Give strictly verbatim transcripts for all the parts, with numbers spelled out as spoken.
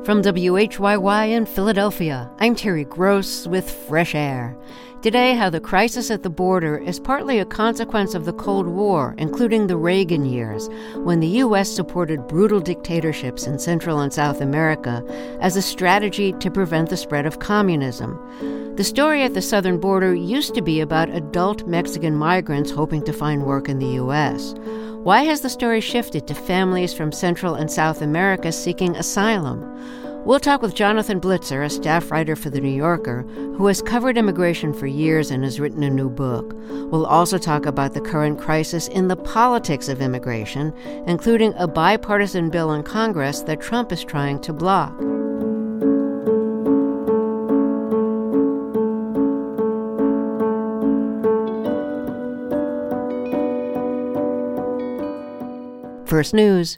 From W H Y Y in Philadelphia, I'm Terry Gross with Fresh Air. Today, how the crisis at the border is partly a consequence of the Cold War, including the Reagan years, when the U S supported brutal dictatorships in Central and South America as a strategy to prevent the spread of communism. The story at the southern border used to be about adult Mexican migrants hoping to find work in the U S. Why has the story shifted to families from Central and South America seeking asylum? We'll talk with Jonathan Blitzer, a staff writer for The New Yorker, who has covered immigration for years and has written a new book. We'll also talk about the current crisis in the politics of immigration, including a bipartisan bill in Congress that Trump is trying to block. First News.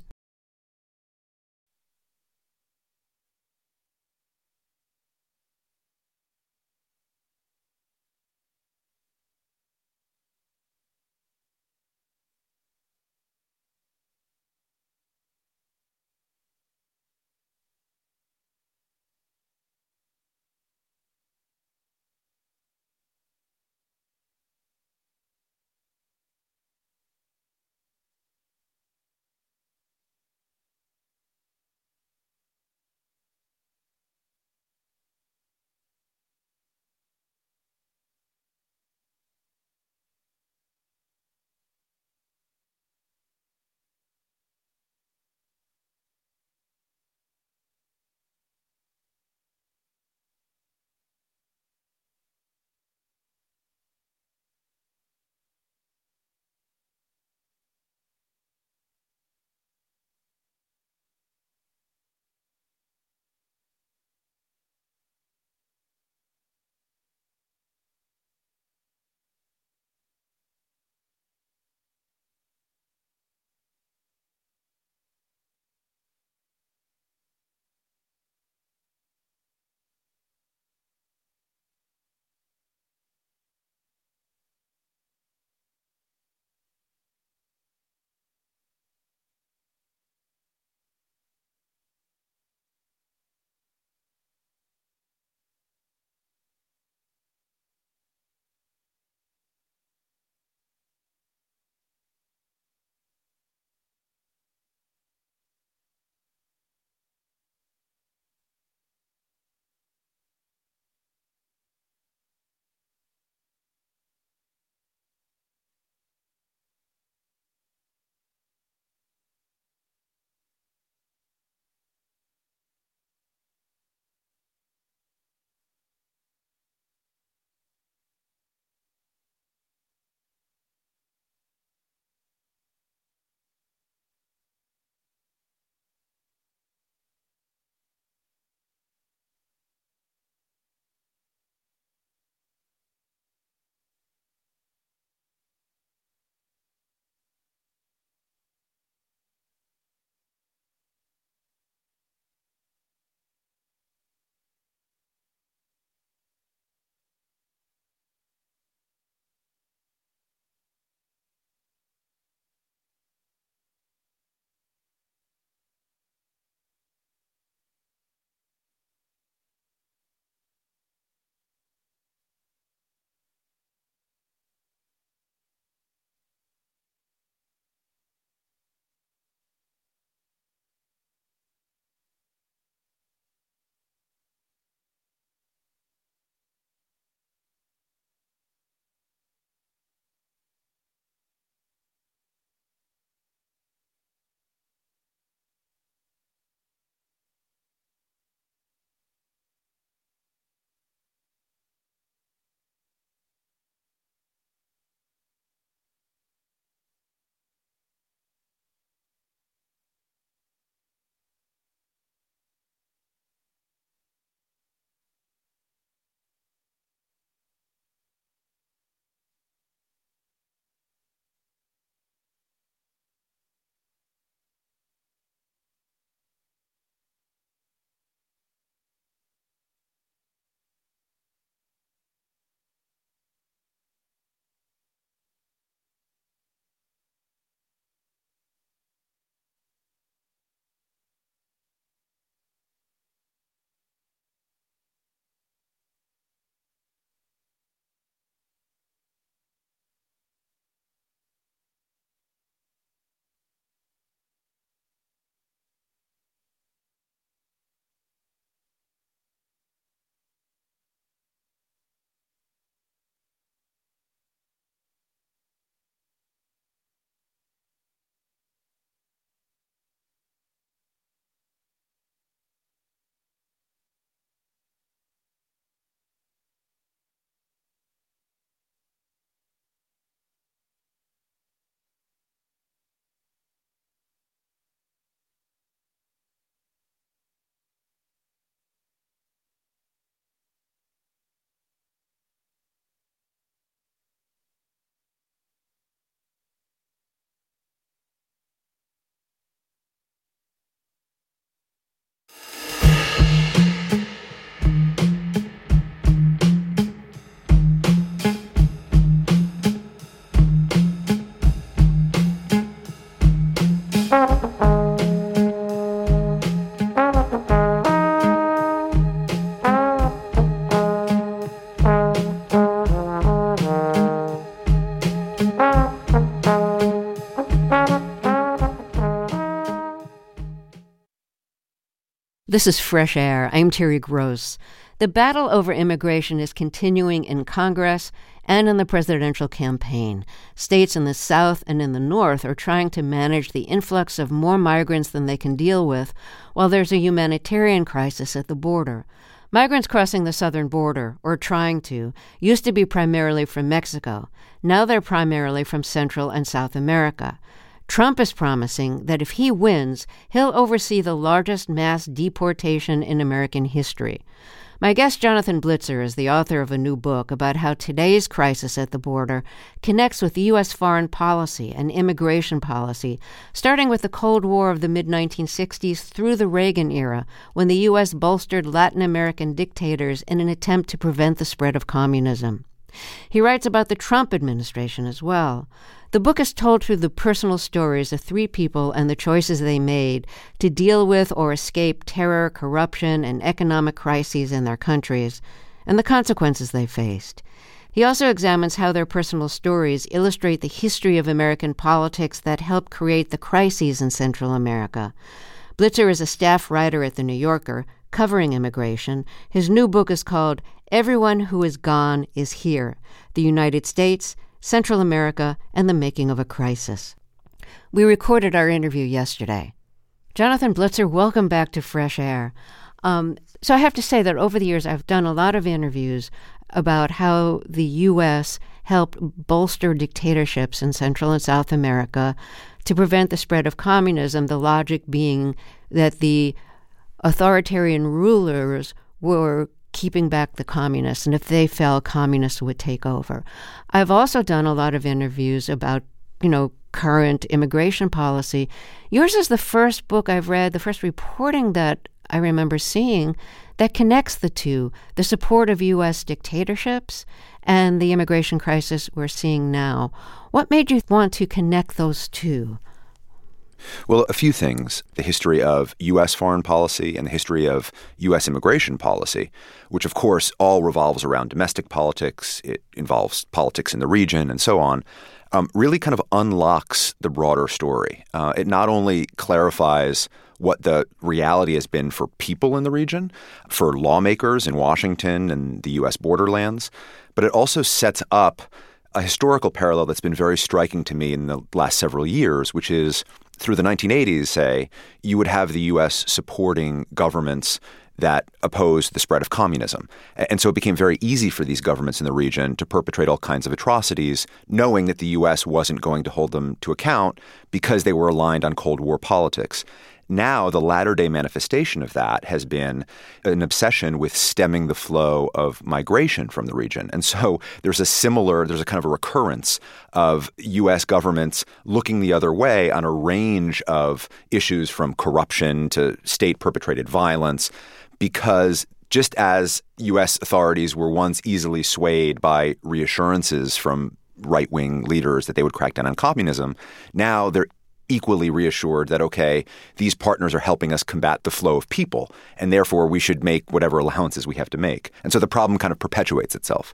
This is Fresh Air. I'm Terry Gross. The battle over immigration is continuing in Congress and in the presidential campaign. States in the South and in the North are trying to manage the influx of more migrants than they can deal with, while there's a humanitarian crisis at the border. Migrants crossing the southern border, or trying to, used to be primarily from Mexico. Now they're primarily from Central and South America. Trump is promising that if he wins, he'll oversee the largest mass deportation in American history. My guest, Jonathan Blitzer, is the author of a new book about how today's crisis at the border connects with U S foreign policy and immigration policy, starting with the Cold War of the mid nineteen sixties through the Reagan era, when the U S bolstered Latin American dictators in an attempt to prevent the spread of communism. He writes about the Trump administration as well. The book is told through the personal stories of three people and the choices they made to deal with or escape terror, corruption, and economic crises in their countries, and the consequences they faced. He also examines how their personal stories illustrate the history of American politics that helped create the crises in Central America. Blitzer is a staff writer at The New Yorker, covering immigration. His new book is called Everyone Who Is Gone Is Here: The United States, Central America, and the Making of a Crisis. We recorded our interview yesterday. Jonathan Blitzer, welcome back to Fresh Air. Um, so I have to say that over the years, I've done a lot of interviews about how the U S helped bolster dictatorships in Central and South America to prevent the spread of communism, the logic being that the authoritarian rulers were keeping back the communists, and if they fell, communists would take over. I've also done a lot of interviews about, you know, current immigration policy. Yours is the first book I've read, the first reporting that I remember seeing that connects the two, the support of U S dictatorships and the immigration crisis we're seeing now. What made you want to connect those two? Well, a few things. The history of U S foreign policy and the history of U S immigration policy, which, of course, all revolves around domestic politics. It involves politics in the region and so on, um, really kind of unlocks the broader story. Uh, it not only clarifies what the reality has been for people in the region, for lawmakers in Washington and the U S borderlands, but it also sets up a historical parallel that's been very striking to me in the last several years, which is through the nineteen eighties, say, you would have the U S supporting governments that opposed the spread of communism. And so it became very easy for these governments in the region to perpetrate all kinds of atrocities, knowing that the U S wasn't going to hold them to account because they were aligned on Cold War politics. Now, the latter-day manifestation of that has been an obsession with stemming the flow of migration from the region. And so there's a similar, there's a kind of a recurrence of U S governments looking the other way on a range of issues from corruption to state-perpetrated violence, because just as U S authorities were once easily swayed by reassurances from right-wing leaders that they would crack down on communism, now they're equally reassured that, okay, these partners are helping us combat the flow of people, and therefore we should make whatever allowances we have to make. And so the problem kind of perpetuates itself.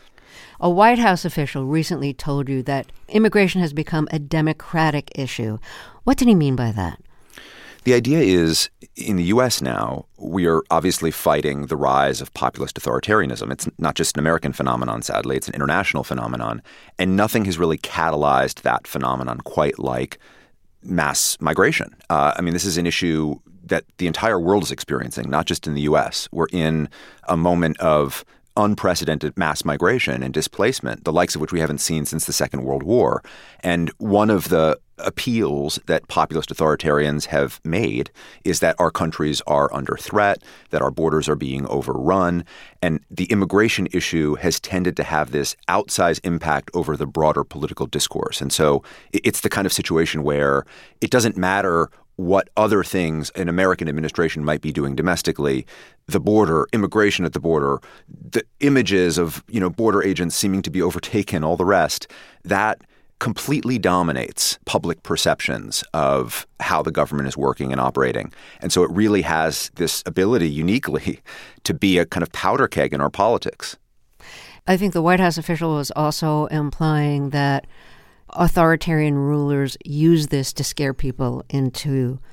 A White House official recently told you that immigration has become a democratic issue. What did he mean by that? The idea is, in the U S now, we are obviously fighting the rise of populist authoritarianism. It's not just an American phenomenon, sadly. It's an international phenomenon. And nothing has really catalyzed that phenomenon quite like mass migration. Uh, I mean, this is an issue that the entire world is experiencing, not just in the U S. We're in a moment of unprecedented mass migration and displacement, the likes of which we haven't seen since the Second World War. And one of the appeals that populist authoritarians have made is that our countries are under threat, that our borders are being overrun, and the immigration issue has tended to have this outsized impact over the broader political discourse. And so it's the kind of situation where it doesn't matter what other things an American administration might be doing domestically, the border, immigration at the border, the images of, you know, border agents seeming to be overtaken, all the rest, that completely dominates public perceptions of how the government is working and operating. And so it really has this ability uniquely to be a kind of powder keg in our politics. I think the White House official was also implying that authoritarian rulers use this to scare people into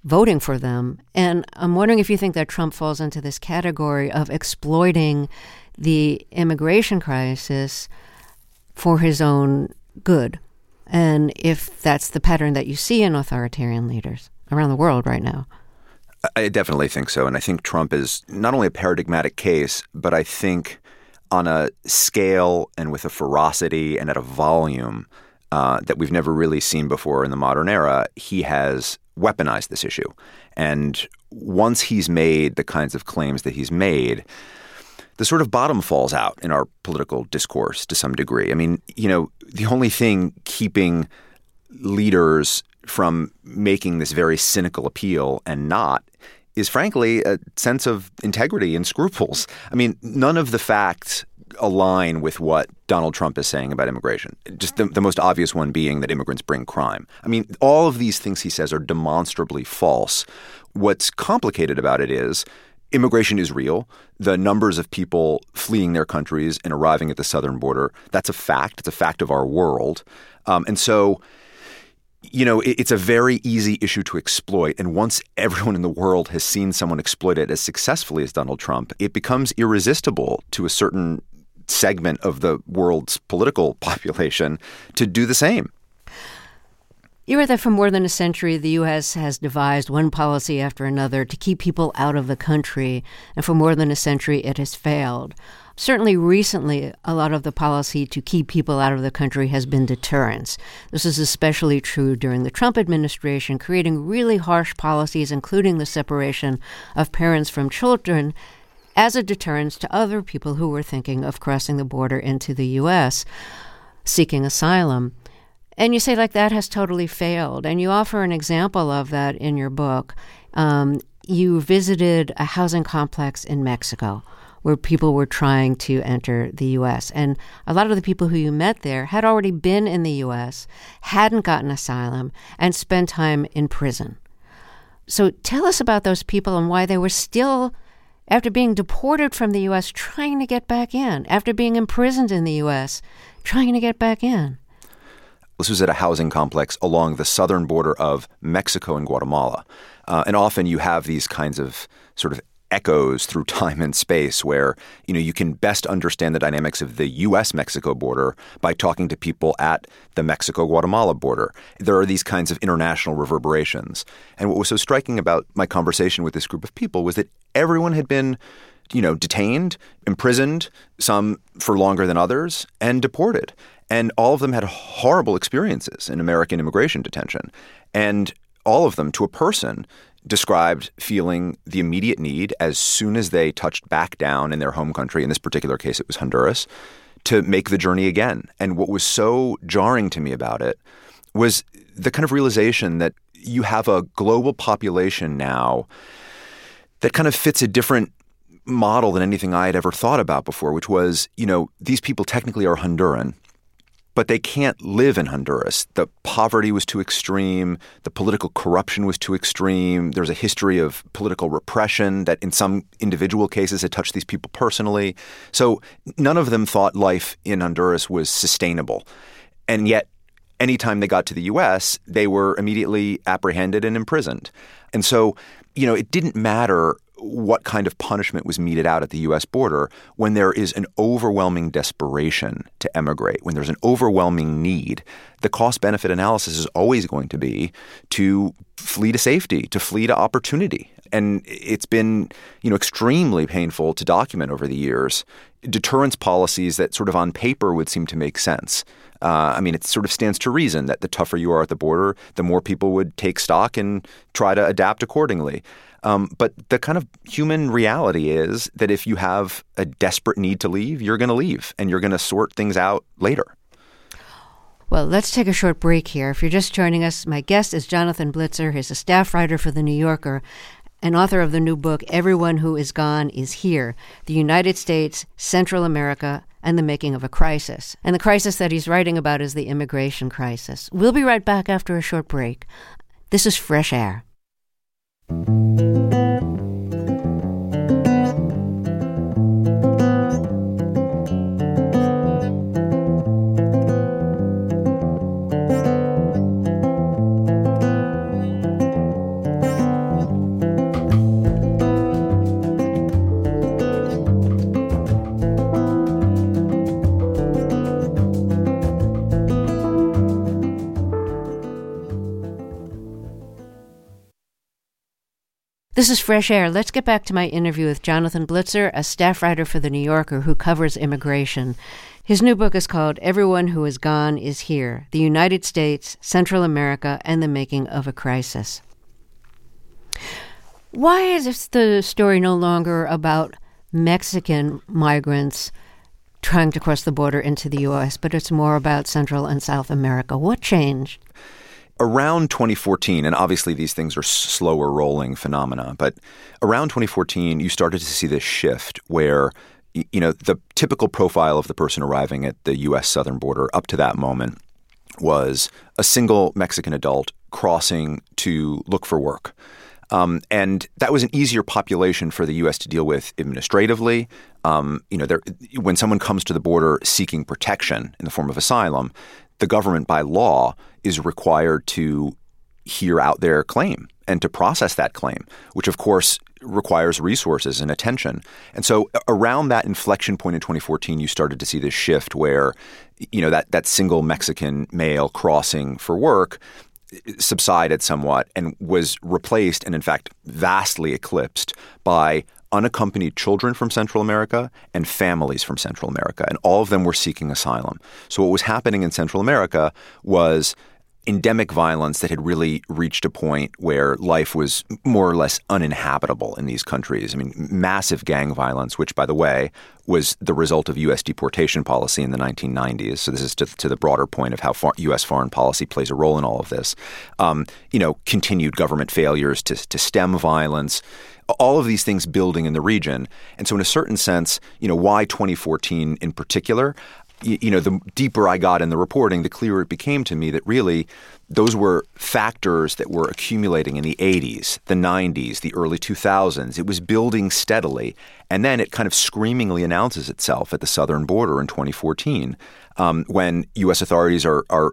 voting for them. And I'm wondering if you think that Trump falls into this category of exploiting the immigration crisis for his own good, and if that's the pattern that you see in authoritarian leaders around the world right now. I definitely think so. And I think Trump is not only a paradigmatic case, but I think on a scale and with a ferocity and at a volume uh, that we've never really seen before in the modern era, he has weaponized this issue. And once he's made the kinds of claims that he's made, the sort of bottom falls out in our political discourse to some degree. I mean, you know, the only thing keeping leaders from making this very cynical appeal and not is, frankly, a sense of integrity and scruples. I mean, none of the facts align with what Donald Trump is saying about immigration, just the, the most obvious one being that immigrants bring crime. I mean, all of these things he says are demonstrably false. What's complicated about it is immigration is real. The numbers of people fleeing their countries and arriving at the southern border, that's a fact. It's a fact of our world. Um, and so, you know, it, it's a very easy issue to exploit. And once everyone in the world has seen someone exploit it as successfully as Donald Trump, it becomes irresistible to a certain segment of the world's political population to do the same. You were there for more than a century. The U S has devised one policy after another to keep people out of the country, and for more than a century it has failed. Certainly recently, a lot of the policy to keep people out of the country has been deterrence. This is especially true during the Trump administration, creating really harsh policies, including the separation of parents from children, as a deterrence to other people who were thinking of crossing the border into the U S, seeking asylum. And you say, like, that has totally failed. And you offer an example of that in your book. Um, you visited a housing complex in Mexico where people were trying to enter the U S. And a lot of the people who you met there had already been in the U S, hadn't gotten asylum, and spent time in prison. So tell us about those people and why they were still, after being deported from the U S, trying to get back in, after being imprisoned in the U S, trying to get back in. This was at a housing complex along the southern border of Mexico and Guatemala. Uh, and often you have these kinds of sort of echoes through time and space where, you know, you can best understand the dynamics of the U S Mexico border by talking to people at the Mexico-Guatemala border. There are these kinds of international reverberations. And what was so striking about my conversation with this group of people was that everyone had been, you know, detained, imprisoned, some for longer than others, and deported. And all of them had horrible experiences in American immigration detention. And all of them, to a person, described feeling the immediate need as soon as they touched back down in their home country, in this particular case it was Honduras, to make the journey again. And what was so jarring to me about it was the kind of realization that you have a global population now that kind of fits a different model than anything I had ever thought about before, which was, you know, these people technically are Honduran, but they can't live in Honduras. The poverty was too extreme. The political corruption was too extreme. There's a history of political repression that in some individual cases had touched these people personally. So none of them thought life in Honduras was sustainable. And yet, anytime they got to the U S, they were immediately apprehended and imprisoned. And so, you know, it didn't matter what kind of punishment was meted out at the U S border when there is an overwhelming desperation to emigrate, when there's an overwhelming need. The cost-benefit analysis is always going to be to flee to safety, to flee to opportunity. And it's been, you know, extremely painful to document over the years deterrence policies that sort of on paper would seem to make sense. Uh, I mean, it sort of stands to reason that the tougher you are at the border, the more people would take stock and try to adapt accordingly. Um, but the kind of human reality is that if you have a desperate need to leave, you're going to leave and you're going to sort things out later. Well, let's take a short break here. If you're just joining us, my guest is Jonathan Blitzer. He's a staff writer for The New Yorker and author of the new book, Everyone Who Is Gone Is Here, The United States, Central America, and the Making of a Crisis. And the crisis that he's writing about is the immigration crisis. We'll be right back after a short break. This is Fresh Air. This is Fresh Air. Let's get back to my interview with Jonathan Blitzer, a staff writer for The New Yorker who covers immigration. His new book is called Everyone Who Is Gone Is Here, The United States, Central America, and the Making of a Crisis. Why is the story no longer about Mexican migrants trying to cross the border into the U S, but it's more about Central and South America? What changed? Around twenty fourteen, and obviously these things are slower rolling phenomena, but around twenty fourteen, you started to see this shift where, you know, the typical profile of the person arriving at the U S southern border up to that moment was a single Mexican adult crossing to look for work. Um, and that was an easier population for the U S to deal with administratively. Um, you know, there, when someone comes to the border seeking protection in the form of asylum, the government by law is required to hear out their claim and to process that claim, which of course requires resources and attention. And so around that inflection point in twenty fourteen, you started to see this shift where, you know, that, that single Mexican male crossing for work subsided somewhat and was replaced and in fact vastly eclipsed by unaccompanied children from Central America and families from Central America. And all of them were seeking asylum. So what was happening in Central America was endemic violence that had really reached a point where life was more or less uninhabitable in these countries. I mean, massive gang violence, which, by the way, was the result of U S deportation policy in the nineteen nineties. So this is to, to the broader point of how far U S foreign policy plays a role in all of this. Um, you know, continued government failures to, to stem violence, all of these things building in the region. And so in a certain sense, you know, why twenty fourteen in particular? You know, the deeper I got in the reporting, the clearer it became to me that really those were factors that were accumulating in the eighties, the nineties, the early two thousands. It was building steadily. And then it kind of screamingly announces itself at the southern border in twenty fourteen um, when U S authorities are, are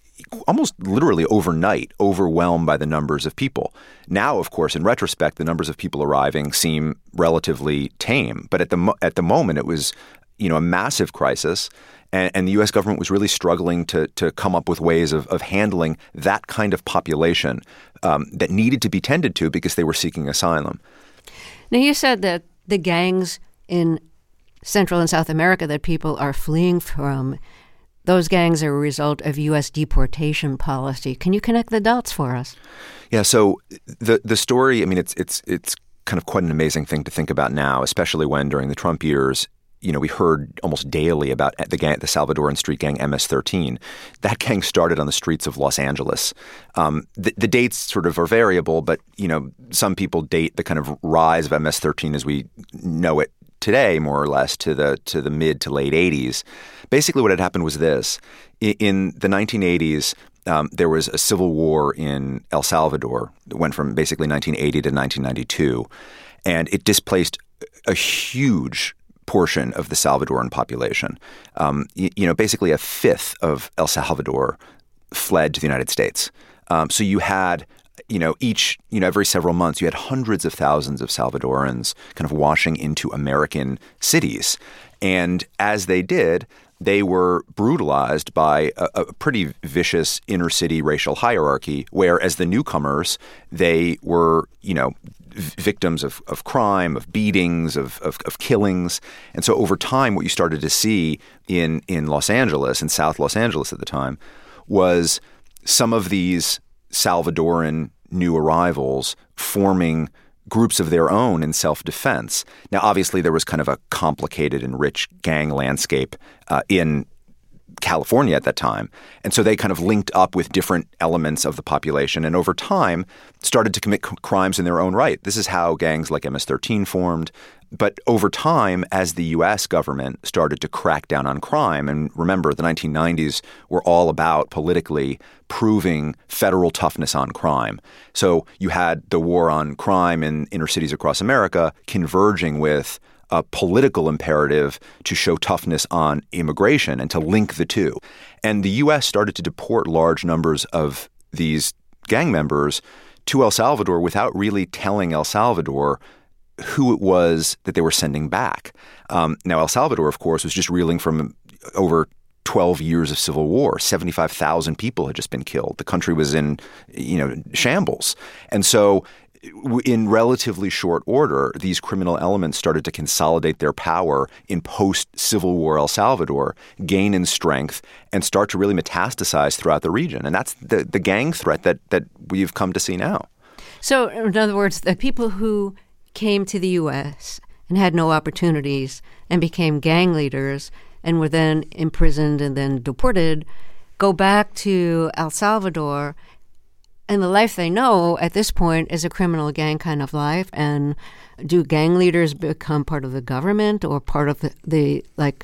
almost literally overnight overwhelmed by the numbers of people. Now, of course, in retrospect, the numbers of people arriving seem relatively tame. But at the mo- at the moment, it was you know, a massive crisis, and, and the U S government was really struggling to to come up with ways of, of handling that kind of population um, that needed to be tended to because they were seeking asylum. Now, you said that the gangs in Central and South America that people are fleeing from, those gangs are a result of U S deportation policy. Can you connect the dots for us? Yeah, so the the story, I mean, it's it's it's kind of quite an amazing thing to think about now, especially when during the Trump years, you know, we heard almost daily about the gang, the Salvadoran street gang M S thirteen. That gang started on the streets of Los Angeles. Um, the, the dates sort of are variable, but, you know, some people date the kind of rise of M S thirteen as we know it today, more or less, to the to the mid to late eighties. Basically, what had happened was this. In, in the nineteen eighties, um, there was a civil war in El Salvador that went from basically nineteen eighty to nineteen ninety-two, and it displaced a huge portion of the Salvadoran population. Um, you, you know, basically a fifth of El Salvador fled to the United States. Um, so you had, you know, each, you know, every several months, you had hundreds of thousands of Salvadorans kind of washing into American cities. And as they did, they were brutalized by a, a pretty vicious inner city racial hierarchy, where as the newcomers, they were, you know, victims of, of crime, of beatings, of, of, of killings. And so over time, what you started to see in, in Los Angeles, in South Los Angeles at the time, was some of these Salvadoran new arrivals forming groups of their own in self-defense. Now, obviously, there was kind of a complicated and rich gang landscape uh, in California at that time. And so they kind of linked up with different elements of the population and over time started to commit c- crimes in their own right. This is how gangs like M S thirteen formed. But over time, as the U S government started to crack down on crime, and remember, the nineteen nineties were all about politically proving federal toughness on crime. So you had the war on crime in inner cities across America converging with a political imperative to show toughness on immigration and to link the two. And the U S started to deport large numbers of these gang members to El Salvador without really telling El Salvador who it was that they were sending back. Um, now, El Salvador, of course, was just reeling from over twelve years of civil war. seventy-five thousand people had just been killed. The country was in, you know, shambles. And so in relatively short order, these criminal elements started to consolidate their power in post-Civil War El Salvador, gain in strength, and start to really metastasize throughout the region. And that's the, the gang threat that, that we've come to see now. So, in other words, the people who came to the U S and had no opportunities and became gang leaders and were then imprisoned and then deported go back to El Salvador, and the life they know at this point is a criminal gang kind of life. And do gang leaders become part of the government or part of the, the like,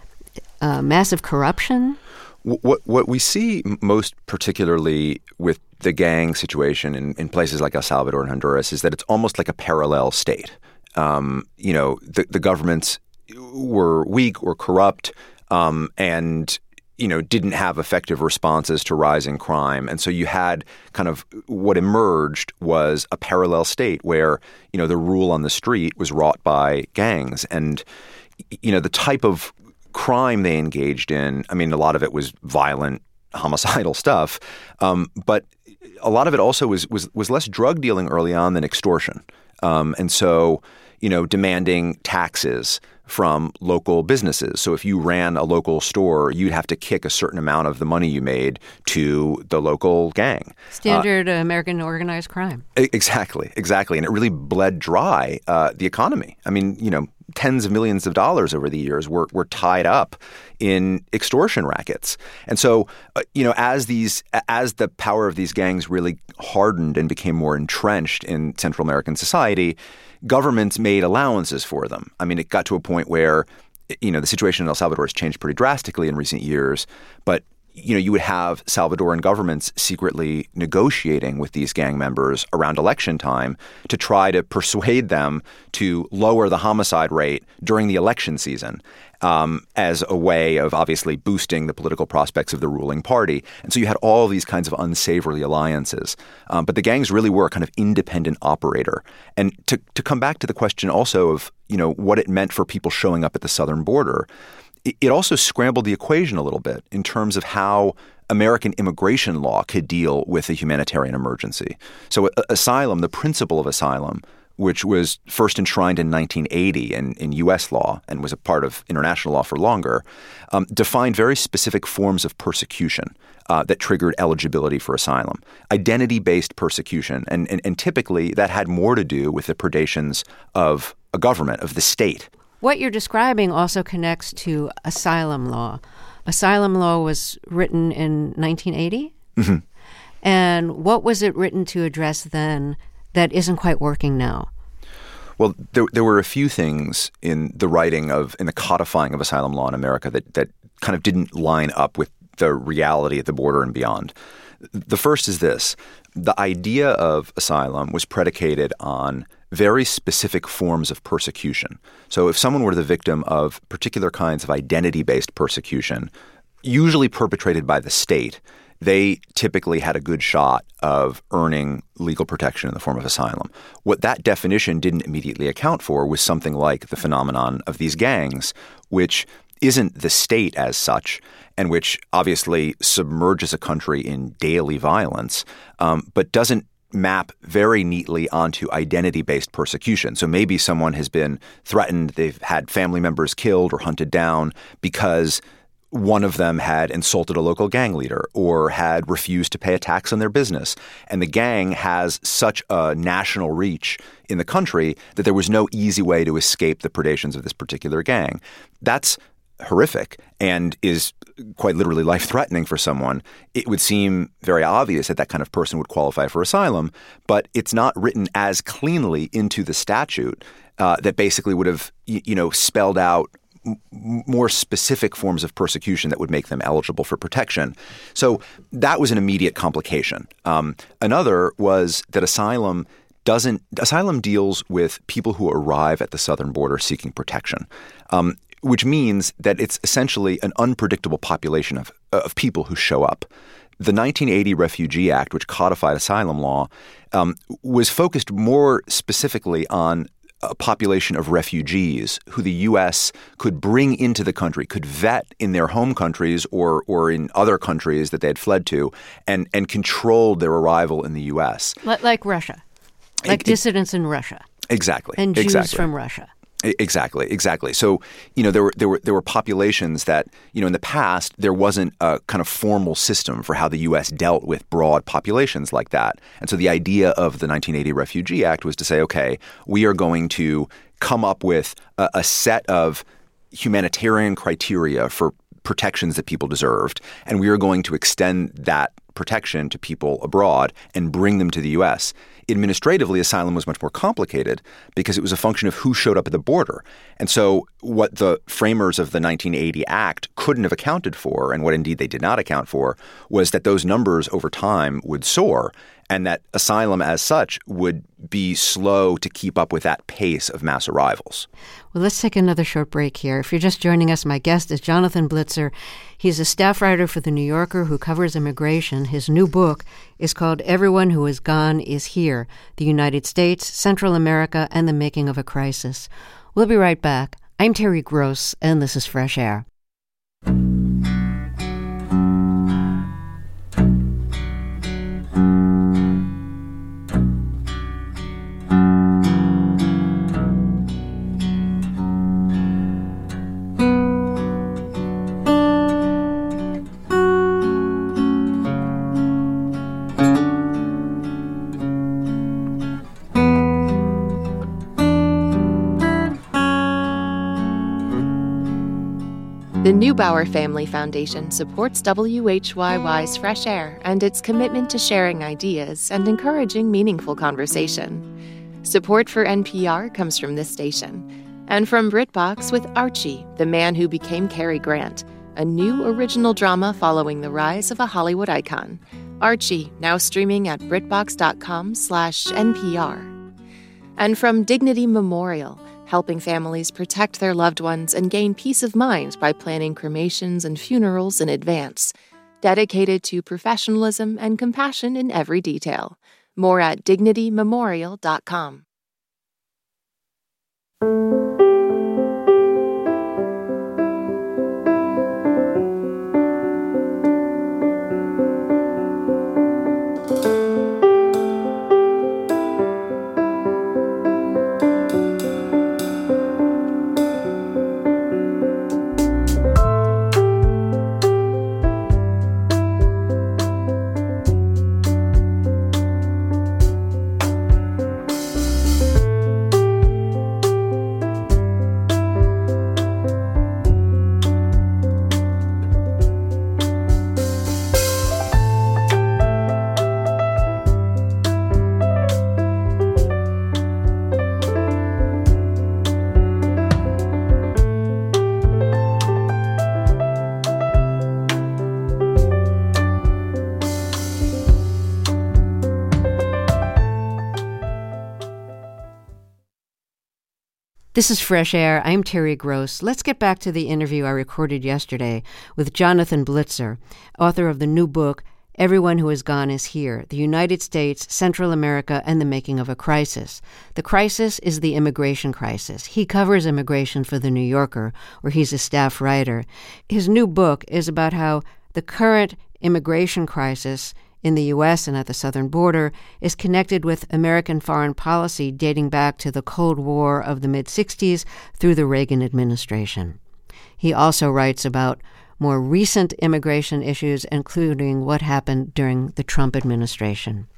uh, massive corruption? What what we see most particularly with the gang situation in, in places like El Salvador and Honduras is that it's almost like a parallel state. Um, you know, the, the governments were weak or corrupt um, and you know, didn't have effective responses to rising crime. And so you had kind of what emerged was a parallel state where, you know, the rule on the street was wrought by gangs. And, you know, the type of crime they engaged in, I mean, a lot of it was violent, homicidal stuff. Um, but a lot of it also was, was, was less drug dealing early on than extortion. Um, and so, you know, demanding taxes from local businesses. So if you ran a local store, you'd have to kick a certain amount of the money you made to the local gang. Standard uh, American organized crime. Exactly, exactly. And it really bled dry uh, the economy. I mean, you know, tens of millions of dollars over the years were, were tied up in extortion rackets. And so, uh, you know, as these, as the power of these gangs really hardened and became more entrenched in Central American society, governments made allowances for them. I mean, it got to a point where, you know, the situation in El Salvador has changed pretty drastically in recent years, but you know, you would have Salvadoran governments secretly negotiating with these gang members around election time to try to persuade them to lower the homicide rate during the election season um, as a way of obviously boosting the political prospects of the ruling party. And so you had all these kinds of unsavory alliances. Um, but the gangs really were a kind of independent operator. And to, to come back to the question also of, you know, what it meant for people showing up at the southern border, it also scrambled the equation a little bit in terms of how American immigration law could deal with a humanitarian emergency. So asylum, the principle of asylum, which was first enshrined in nineteen eighty in, in U S law and was a part of international law for longer, um, defined very specific forms of persecution uh, that triggered eligibility for asylum. Identity-based persecution. And, and, and typically that had more to do with the predations of a government, of the state. What you're describing also connects to asylum law. Asylum law was written in nineteen eighty? Mm-hmm. And what was it written to address then that isn't quite working now? Well, there, there were a few things in the writing of, in the codifying of asylum law in America that, that kind of didn't line up with the reality at the border and beyond. The first is this. The idea of asylum was predicated on very specific forms of persecution. So if someone were the victim of particular kinds of identity-based persecution, usually perpetrated by the state, they typically had a good shot of earning legal protection in the form of asylum. What that definition didn't immediately account for was something like the phenomenon of these gangs, which isn't the state as such, and which obviously submerges a country in daily violence, um, but doesn't map very neatly onto identity-based persecution. So maybe someone has been threatened, they've had family members killed or hunted down because one of them had insulted a local gang leader or had refused to pay a tax on their business. And the gang has such a national reach in the country that there was no easy way to escape the predations of this particular gang. That's horrific and is quite literally life-threatening for someone. It would seem very obvious that that kind of person would qualify for asylum, but it's not written as cleanly into the statute uh, that basically would have, you know, spelled out m- more specific forms of persecution that would make them eligible for protection. So that was an immediate complication. Um, another was that asylum doesn't – asylum deals with people who arrive at the southern border seeking protection. Um, which means that it's essentially an unpredictable population of, of people who show up. The nineteen eighty Refugee Act, which codified asylum law, um, was focused more specifically on a population of refugees who the U S could bring into the country, could vet in their home countries or or in other countries that they had fled to, and, and controlled their arrival in the U S. Like Russia. Like it, dissidents in Russia. Exactly. And Jews exactly. from Russia. Exactly, exactly. So, you know, there were there were there were populations that, you know, in the past there wasn't a kind of formal system for how the U S dealt with broad populations like that. And so the idea of the nineteen eighty Refugee Act was to say, okay, we are going to come up with a, a set of humanitarian criteria for protections that people deserved, and we are going to extend that protection to people abroad and bring them to the U S. Administratively, asylum was much more complicated because it was a function of who showed up at the border. And so what the framers of the nineteen eighty Act couldn't have accounted for, and what indeed they did not account for, was that those numbers over time would soar and that asylum as such would be slow to keep up with that pace of mass arrivals. Well, let's take another short break here. If you're just joining us, my guest is Jonathan Blitzer. He's a staff writer for The New Yorker who covers immigration. His new book is called Everyone Who Is Gone Is Here, The United States, Central America, and the Making of a Crisis. We'll be right back. I'm Terry Gross, and this is Fresh Air. The Neubauer Family Foundation supports W H Y Y's Fresh Air and its commitment to sharing ideas and encouraging meaningful conversation. Support for N P R comes from this station and from BritBox with Archie, the Man Who Became Cary Grant, a new original drama following the rise of a Hollywood icon. Archie, now streaming at BritBox.com slash NPR. And from Dignity Memorial, helping families protect their loved ones and gain peace of mind by planning cremations and funerals in advance. Dedicated to professionalism and compassion in every detail. More at dignity memorial dot com. This is Fresh Air. I'm Terry Gross. Let's get back to the interview I recorded yesterday with Jonathan Blitzer, author of the new book, Everyone Who Is Gone Is Here, The United States, Central America, and the Making of a Crisis. The crisis is the immigration crisis. He covers immigration for The New Yorker, where he's a staff writer. His new book is about how the current immigration crisis in the U S and at the southern border is connected with American foreign policy dating back to the Cold War of the mid-sixties through the Reagan administration. He also writes about more recent immigration issues, including what happened during the Trump administration.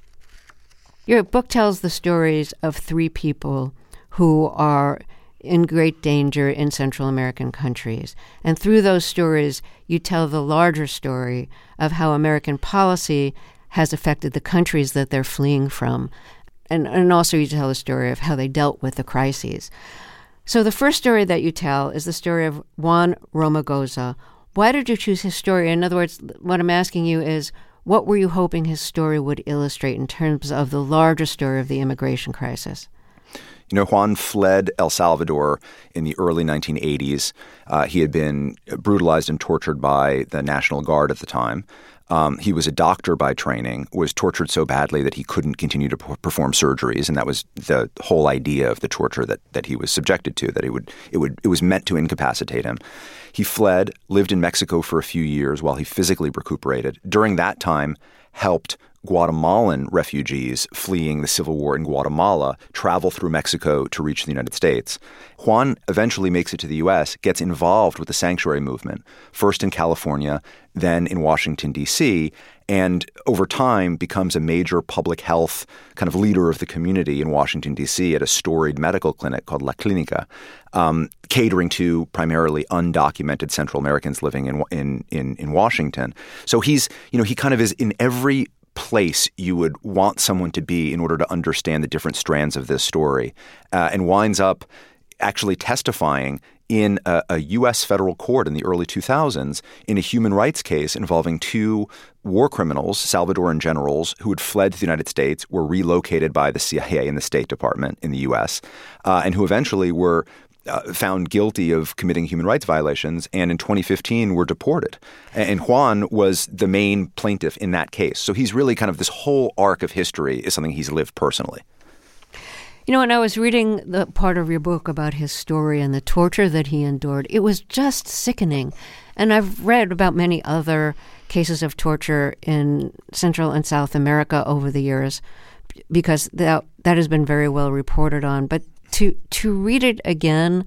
Your book tells the stories of three people who are in great danger in Central American countries. And through those stories, you tell the larger story of how American policy has affected the countries that they're fleeing from. And, and also you tell the story of how they dealt with the crises. So the first story that you tell is the story of Juan Romagoza. Why did you choose his story? In other words, what I'm asking you is, what were you hoping his story would illustrate in terms of the larger story of the immigration crisis? You know, Juan fled El Salvador in the early nineteen eighties. Uh, he had been brutalized and tortured by the National Guard at the time. Um, he was a doctor by training, was tortured so badly that he couldn't continue to p- perform surgeries, and that was the whole idea of the torture that that he was subjected to. That it would it would it was meant to incapacitate him. He fled, lived in Mexico for a few years while he physically recuperated. During that time, helped Guatemalan refugees fleeing the civil war in Guatemala travel through Mexico to reach the United States. Juan eventually makes it to the U S, gets involved with the sanctuary movement, first in California, then in Washington, D C, and over time becomes a major public health kind of leader of the community in Washington, D C at a storied medical clinic called La Clinica, um, catering to primarily undocumented Central Americans living in, in, in, in Washington. So he's, you know, he kind of is in every place you would want someone to be in order to understand the different strands of this story, uh, and winds up actually testifying in a, a U S federal court in the early two thousands in a human rights case involving two war criminals, Salvadoran generals, who had fled to the United States, were relocated by the C I A and the State Department in the U S, uh, and who eventually were Uh, found guilty of committing human rights violations, and in twenty fifteen were deported. And Juan was the main plaintiff in that case. So he's really kind of this whole arc of history is something he's lived personally. You know, when I was reading the part of your book about his story and the torture that he endured, it was just sickening. And I've read about many other cases of torture in Central and South America over the years because that that has been very well reported on. But To to read it again,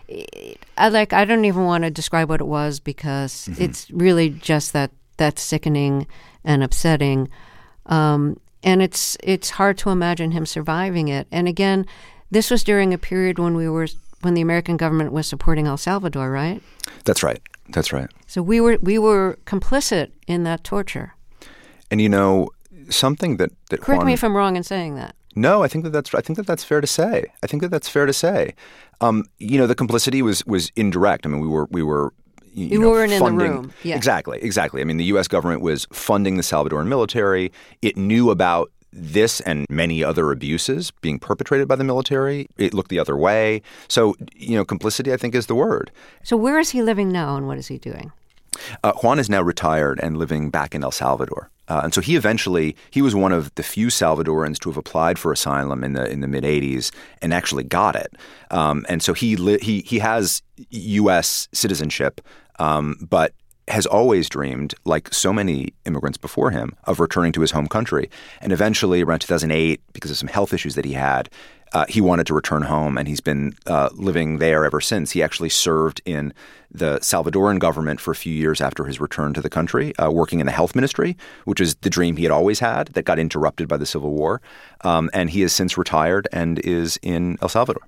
I like. I don't even want to describe what it was because mm-hmm. it's really just that that's sickening and upsetting, um, and it's it's hard to imagine him surviving it. And again, this was during a period when we were when the American government was supporting El Salvador, right? That's right. That's right. So we were we were complicit in that torture. And you know something that that correct Juan, me if I'm wrong in saying that. No, I think that that's I think that that's fair to say. I think that that's fair to say. Um, you know, the complicity was was indirect. I mean, we were we were you, you know, weren't funding, in the room. Yeah. Exactly, exactly. I mean, the U S government was funding the Salvadoran military. It knew about this and many other abuses being perpetrated by the military. It looked the other way. So, you know, complicity, I think, is the word. So where is he living now, and what is he doing? Uh, Juan is now retired and living back in El Salvador. Uh, and so he eventually, he was one of the few Salvadorans to have applied for asylum in the in the mid-eighties and actually got it. Um, and so he li- he he has U S citizenship, um, but has always dreamed, like so many immigrants before him, of returning to his home country. And eventually, around two thousand eight, because of some health issues that he had, uh, he wanted to return home, and he's been uh, living there ever since. He actually served in the Salvadoran government for a few years after his return to the country, uh, working in the health ministry, which is the dream he had always had that got interrupted by the Civil War. Um, and he has since retired and is in El Salvador.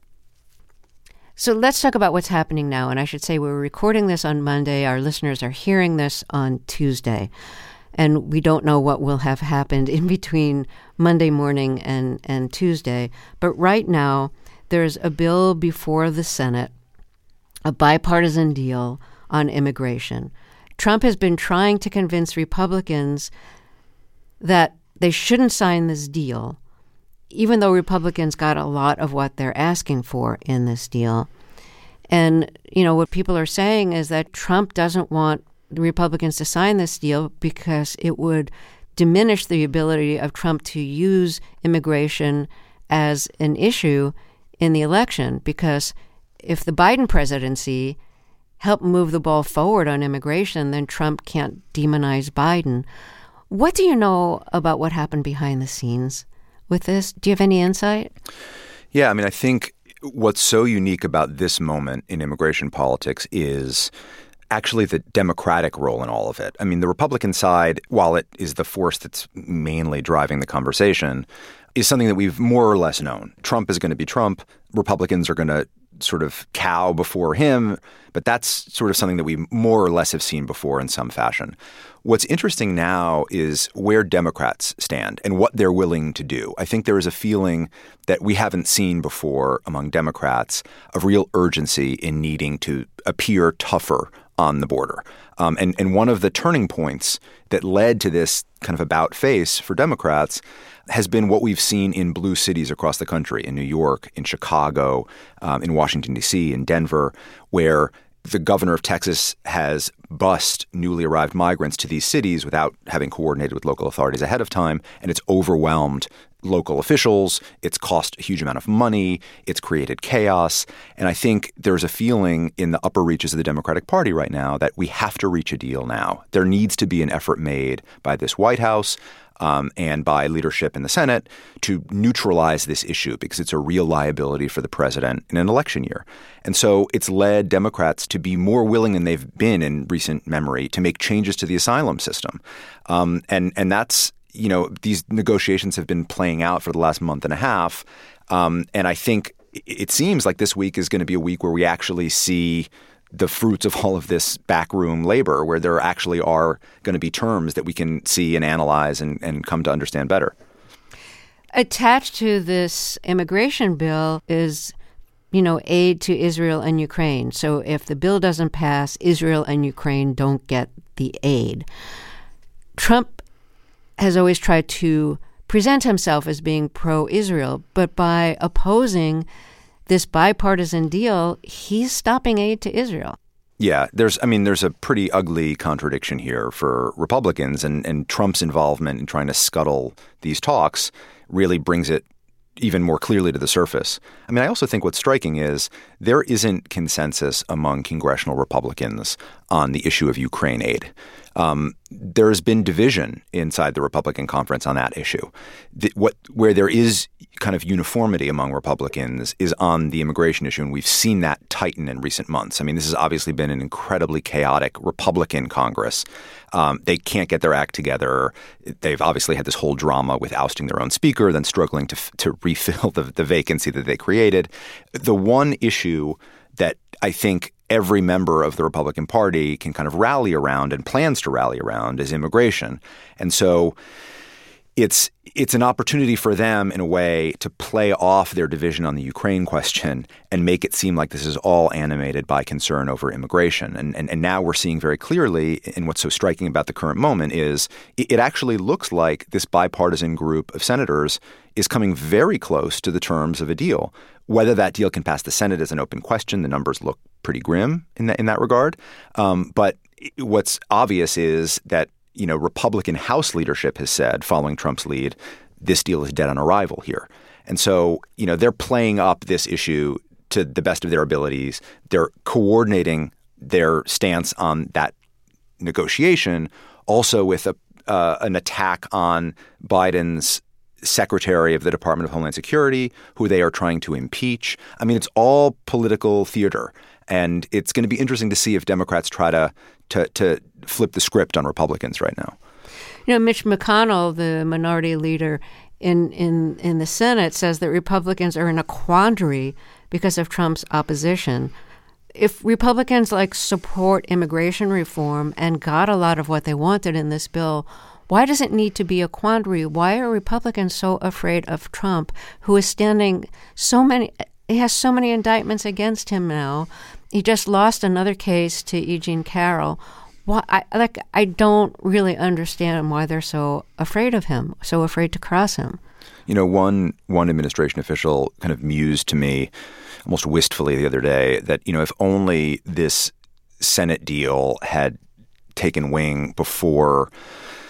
So let's talk about what's happening now. And I should say we're recording this on Monday. Our listeners are hearing this on Tuesday. And we don't know what will have happened in between Monday morning and, and Tuesday. But right now, there's a bill before the Senate, a bipartisan deal on immigration. Trump has been trying to convince Republicans that they shouldn't sign this deal, even though Republicans got a lot of what they're asking for in this deal. And, you know, what people are saying is that Trump doesn't want the Republicans to sign this deal because it would diminish the ability of Trump to use immigration as an issue in the election. Because if the Biden presidency helped move the ball forward on immigration, then Trump can't demonize Biden. What do you know about what happened behind the scenes with this? Do you have any insight? Yeah, I mean, I think what's so unique about this moment in immigration politics is actually the Democratic role in all of it. I mean, the Republican side, while it is the force that's mainly driving the conversation, is something that we've more or less known. Trump is going to be Trump. Republicans are going to sort of cow before him. But that's sort of something that we more or less have seen before in some fashion. What's interesting now is where Democrats stand and what they're willing to do. I think there is a feeling that we haven't seen before among Democrats of real urgency in needing to appear tougher on the border. Um, and, and one of the turning points that led to this kind of about face for Democrats has been what we've seen in blue cities across the country, in New York, in Chicago, um, in Washington, D C, in Denver, where the governor of Texas has bused newly arrived migrants to these cities without having coordinated with local authorities ahead of time, and it's overwhelmed local officials. It's cost a huge amount of money. It's created chaos. And I think there's a feeling in the upper reaches of the Democratic Party right now that we have to reach a deal now. There needs to be an effort made by this White House um, and by leadership in the Senate to neutralize this issue because it's a real liability for the president in an election year. And so it's led Democrats to be more willing than they've been in recent memory to make changes to the asylum system. Um, and, and that's, you know, these negotiations have been playing out for the last month and a half. Um, and I think it seems like this week is going to be a week where we actually see the fruits of all of this backroom labor, where there actually are going to be terms that we can see and analyze and, and come to understand better. Attached to this immigration bill is, you know, aid to Israel and Ukraine. So if the bill doesn't pass, Israel and Ukraine don't get the aid. Trump has always tried to present himself as being pro-Israel, but by opposing this bipartisan deal, he's stopping aid to Israel. Yeah, there's I mean, there's a pretty ugly contradiction here for Republicans, and, and Trump's involvement in trying to scuttle these talks really brings it even more clearly to the surface. I mean, I also think what's striking is there isn't consensus among congressional Republicans on the issue of Ukraine aid. Um, there has been division inside the Republican conference on that issue. The, what where there is kind of uniformity among Republicans is on the immigration issue, and we've seen that tighten in recent months. I mean, this has obviously been an incredibly chaotic Republican Congress. Um, they can't get their act together. They've obviously had this whole drama with ousting their own speaker, then struggling to to refill the, the vacancy that they created. The one issue that I think every member of the Republican Party can kind of rally around and plans to rally around is immigration. And so it's it's an opportunity for them in a way to play off their division on the Ukraine question and make it seem like this is all animated by concern over immigration. And and, and now we're seeing very clearly, and what's so striking about the current moment is it, it actually looks like this bipartisan group of senators is coming very close to the terms of a deal. Whether that deal can pass the Senate is an open question. The numbers look pretty grim in that in that regard. Um, but what's obvious is that, you know, Republican House leadership has said, following Trump's lead, this deal is dead on arrival here. And so, you know, they're playing up this issue to the best of their abilities. They're coordinating their stance on that negotiation also with a, uh, an attack on Biden's Secretary of the Department of Homeland Security, who they are trying to impeach. I mean, it's all political theater. And it's going to be interesting to see if Democrats try to, to to flip the script on Republicans right now. You know, Mitch McConnell, the minority leader in, in, in the Senate, says that Republicans are in a quandary because of Trump's opposition. If Republicans, like, support immigration reform and got a lot of what they wanted in this bill, why does it need to be a quandary? Why are Republicans so afraid of Trump, who is standing so many – he has so many indictments against him now? He just lost another case to E. Jean Carroll. Why, I, like, I don't really understand why they're so afraid of him, so afraid to cross him. You know, one one administration official kind of mused to me almost wistfully the other day that, you know, if only this Senate deal had taken wing before –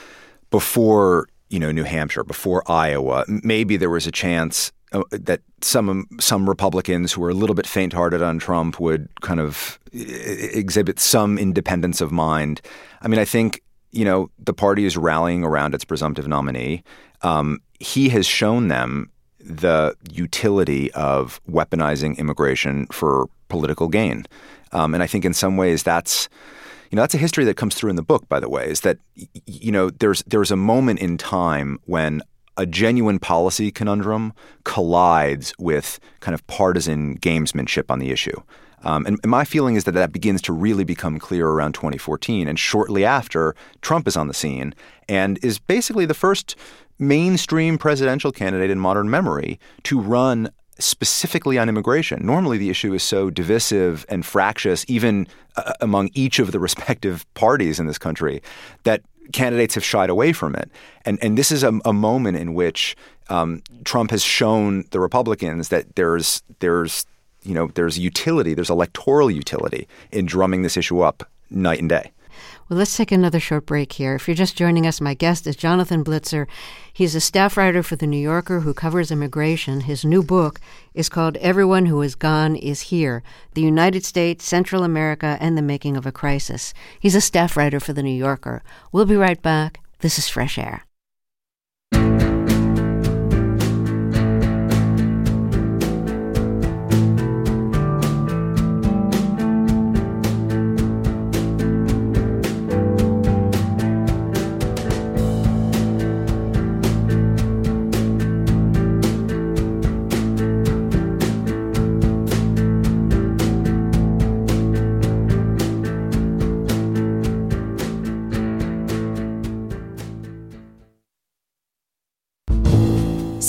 Before, you know, New Hampshire, before Iowa, maybe there was a chance uh, that some some Republicans who were a little bit faint-hearted on Trump would kind of exhibit some independence of mind. I mean, I think, you know, the party is rallying around its presumptive nominee. Um, he has shown them the utility of weaponizing immigration for political gain. Um, and I think in some ways that's You know, that's a history that comes through in the book, by the way, is that, you know, there's there's a moment in time when a genuine policy conundrum collides with kind of partisan gamesmanship on the issue. Um, and, and my feeling is that that begins to really become clear around twenty fourteen. And shortly after, Trump is on the scene and is basically the first mainstream presidential candidate in modern memory to run specifically on immigration. Normally, the issue is so divisive and fractious, even uh, among each of the respective parties in this country, that candidates have shied away from it. And and this is a, a moment in which um, Trump has shown the Republicans that there's there's you know there's utility, there's electoral utility in drumming this issue up night and day. Well, let's take another short break here. If you're just joining us, my guest is Jonathan Blitzer. He's a staff writer for The New Yorker who covers immigration. His new book is called Everyone Who Is Gone Is Here, The United States, Central America, and the Making of a Crisis. He's a staff writer for The New Yorker. We'll be right back. This is Fresh Air.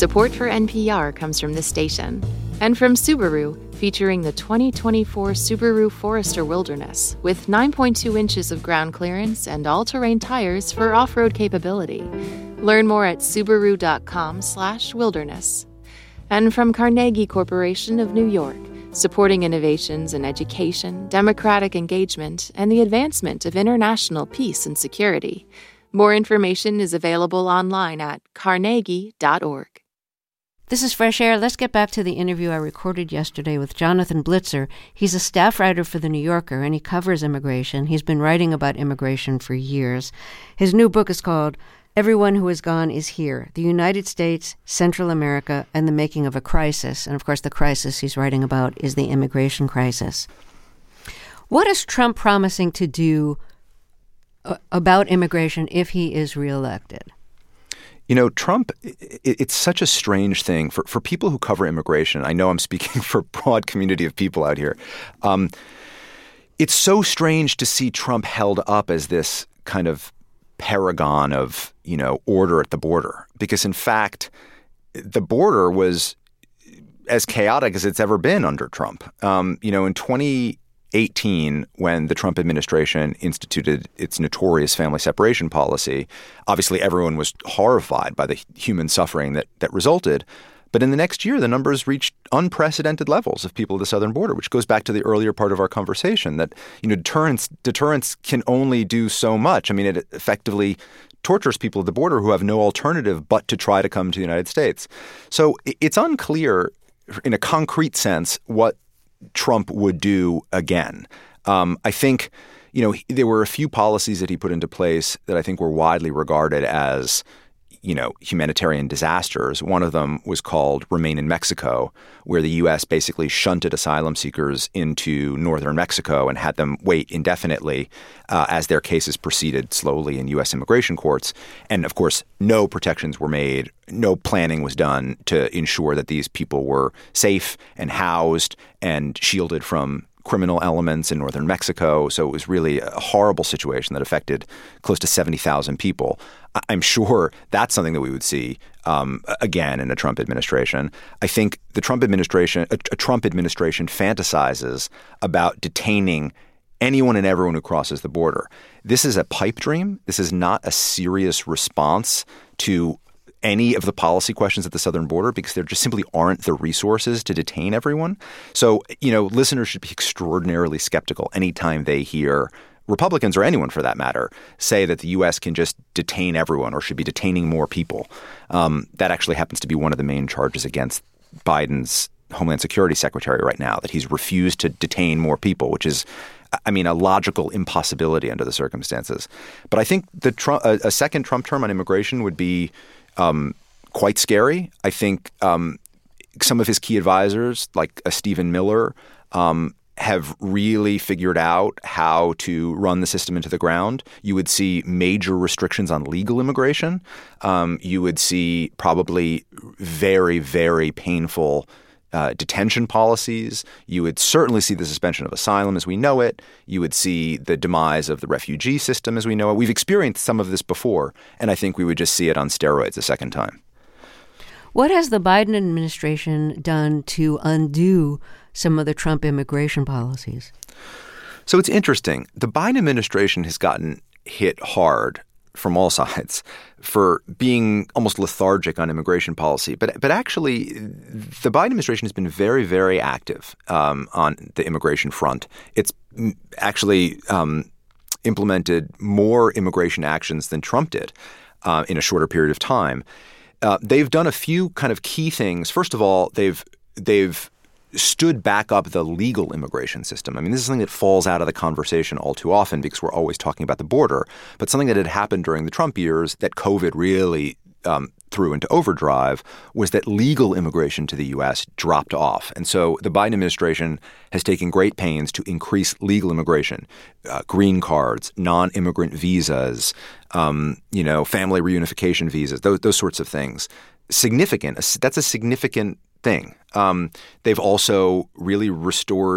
Support for N P R comes from this station. And from Subaru, featuring the twenty twenty-four Subaru Forester Wilderness with nine point two inches of ground clearance and all-terrain tires for off-road capability. Learn more at subaru.com slash wilderness. And from Carnegie Corporation of New York, supporting innovations in education, democratic engagement, and the advancement of international peace and security. More information is available online at carnegie dot org. This is Fresh Air. Let's get back to the interview I recorded yesterday with Jonathan Blitzer. He's a staff writer for The New Yorker, and he covers immigration. He's been writing about immigration for years. His new book is called Everyone Who Has Gone Is Here, The United States, Central America, and the Making of a Crisis. And, of course, the crisis he's writing about is the immigration crisis. What is Trump promising to do uh, about immigration if he is reelected? You know, Trump, it, it's such a strange thing for, for people who cover immigration. I know I'm speaking for a broad community of people out here. Um, it's so strange to see Trump held up as this kind of paragon of, you know, order at the border. Because, in fact, the border was as chaotic as it's ever been under Trump. Um, you know, in twenty eighteen, when the Trump administration instituted its notorious family separation policy, obviously everyone was horrified by the human suffering that that resulted. But in the next year, the numbers reached unprecedented levels of people at the southern border, which goes back to the earlier part of our conversation that, you know, deterrence deterrence can only do so much. I mean, it effectively tortures people at the border who have no alternative but to try to come to the United States. So it's unclear in a concrete sense what Trump would do again. Um, I think, you know, there were a few policies that he put into place that I think were widely regarded as, you know, humanitarian disasters. One of them was called Remain in Mexico, where the U S basically shunted asylum seekers into northern Mexico and had them wait indefinitely uh, as their cases proceeded slowly in U S immigration courts. And, of course, no protections were made. No planning was done to ensure that these people were safe and housed and shielded from criminal elements in northern Mexico. So it was really a horrible situation that affected close to seventy thousand people. I'm sure that's something that we would see um, again in a Trump administration. I think the Trump administration, a, a Trump administration fantasizes about detaining anyone and everyone who crosses the border. This is a pipe dream. This is not a serious response to any of the policy questions at the southern border because there just simply aren't the resources to detain everyone. So, you know, listeners should be extraordinarily skeptical anytime they hear Republicans, or anyone for that matter, say that the U S can just detain everyone or should be detaining more people. Um, that actually happens to be one of the main charges against Biden's Homeland Security Secretary right now, that he's refused to detain more people, which is, I mean, a logical impossibility under the circumstances. But I think the Trump, a, a second Trump term on immigration would be Um, quite scary. I think um, some of his key advisors, like uh, Stephen Miller, um, have really figured out how to run the system into the ground. You would see major restrictions on legal immigration. Um, you would see probably very, very painful Uh, detention policies. You would certainly see the suspension of asylum as we know it. You would see the demise of the refugee system as we know it. We've experienced some of this before, and I think we would just see it on steroids a second time. What has the Biden administration done to undo some of the Trump immigration policies? So it's interesting. The Biden administration has gotten hit hard from all sides for being almost lethargic on immigration policy. But but actually, the Biden administration has been very, very active um, on the immigration front. It's actually um, implemented more immigration actions than Trump did uh, in a shorter period of time. Uh, they've done a few kind of key things. First of all, they've they've stood back up the legal immigration system. I mean, this is something that falls out of the conversation all too often because we're always talking about the border. But something that had happened during the Trump years that COVID really um, threw into overdrive was that legal immigration to the U S dropped off. And so the Biden administration has taken great pains to increase legal immigration, uh, green cards, non-immigrant visas, um, you know, family reunification visas, those, those sorts of things. Significant. That's a significant thing. Um, they've also really restored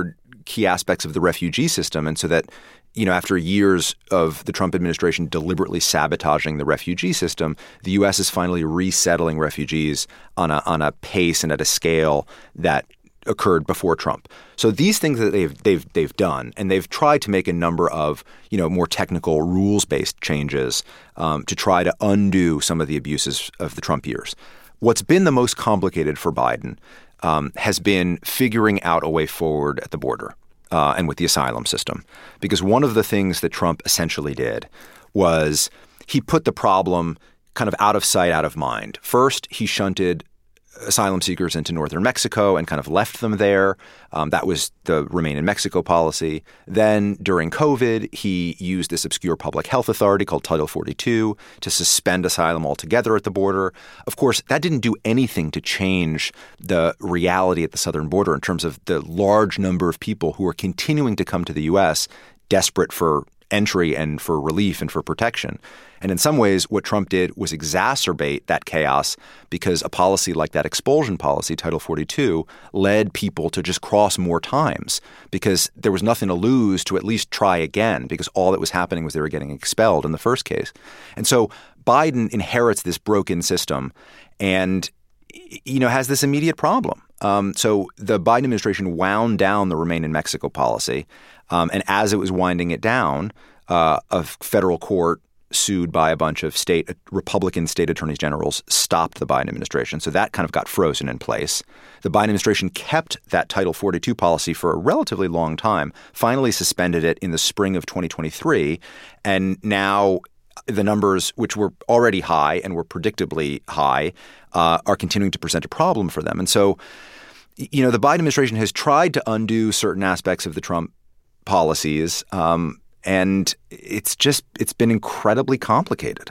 key aspects of the refugee system. And so that, you know, after years of the Trump administration deliberately sabotaging the refugee system, the U S is finally resettling refugees on a on a pace and at a scale that occurred before Trump. So these things that they've they've they've done, and they've tried to make a number of, you know, more technical rules-based changes um, to try to undo some of the abuses of the Trump years. What's been the most complicated for Biden um, has been figuring out a way forward at the border uh, and with the asylum system, because one of the things that Trump essentially did was he put the problem kind of out of sight, out of mind. First, he shunted asylum seekers into northern Mexico and kind of left them there. Um, that was the Remain in Mexico policy. Then during COVID, he used this obscure public health authority called Title forty-two to suspend asylum altogether at the border. Of course, that didn't do anything to change the reality at the southern border in terms of the large number of people who are continuing to come to the U S desperate for entry and for relief and for protection. And in some ways, what Trump did was exacerbate that chaos because a policy like that expulsion policy, Title forty-two, led people to just cross more times because there was nothing to lose to at least try again, because all that was happening was they were getting expelled in the first case. And so Biden inherits this broken system and, you know, has this immediate problem. Um, so the Biden administration wound down the Remain in Mexico policy. Um, and as it was winding it down, uh, a federal court sued by a bunch of state Republican state attorneys generals stopped the Biden administration. So that kind of got frozen in place. The Biden administration kept that Title forty-two policy for a relatively long time, finally suspended it in the spring of twenty twenty-three. And now the numbers, which were already high and were predictably high, uh, are continuing to present a problem for them. And so, you know, the Biden administration has tried to undo certain aspects of the Trump policies, um, and it's just it's been incredibly complicated.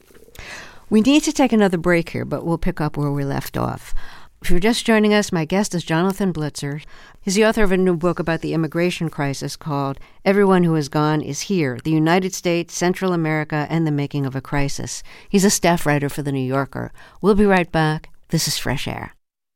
We need to take another break here, but we'll pick up where we left off. If you're just joining us, my guest is Jonathan Blitzer. He's the author of a new book about the immigration crisis called Everyone Who Has Gone Is Here, the United States, Central America, and the Making of a Crisis. He's a staff writer for The New Yorker. We'll be right back. This is Fresh Air.